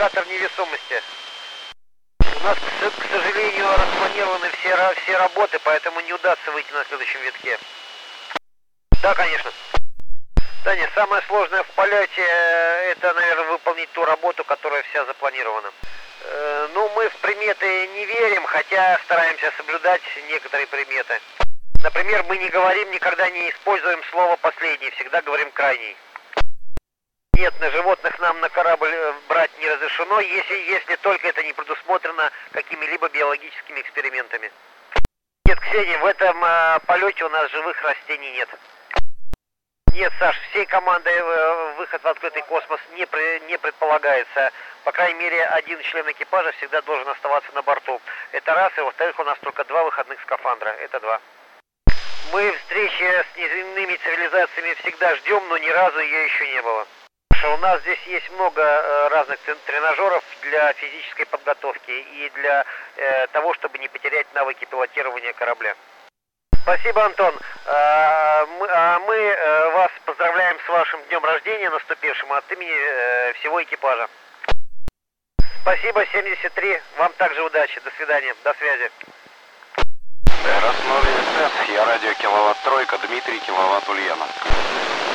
индикатор невесомости. У нас, к сожалению, распланированы все работы, поэтому не удастся выйти на следующем витке. Да, конечно. Таня, самое сложное в полете это, наверное, выполнить ту работу, которая вся запланирована. Ну, мы в приметы не верим, хотя стараемся соблюдать некоторые приметы. Например, мы не говорим, никогда не используем слово «последний», всегда говорим «крайний». Нет, на животных нам на корабль брать не разрешено, если только это не предусмотрено какими-либо биологическими экспериментами. Нет, Ксения, в этом полете у нас живых растений нет. Нет, Саш, всей командой выход в открытый космос не предполагается. По крайней мере, один член экипажа всегда должен оставаться на борту. Это раз, и во-вторых, у нас только 2 выходных скафандра. Это 2. Мы встречи с неземными цивилизациями всегда ждем, но ни разу ее еще не было. У нас здесь есть много разных тренажеров для физической подготовки и для того, чтобы не потерять навыки пилотирования корабля. Спасибо, Антон. Мы вас поздравляем с вашим днем рождения наступившим от имени всего экипажа. Спасибо, 73. Вам также удачи. До свидания. До связи. Ярослав СС, я радио киловатт тройка, Дмитрий, киловатт Ульяновск.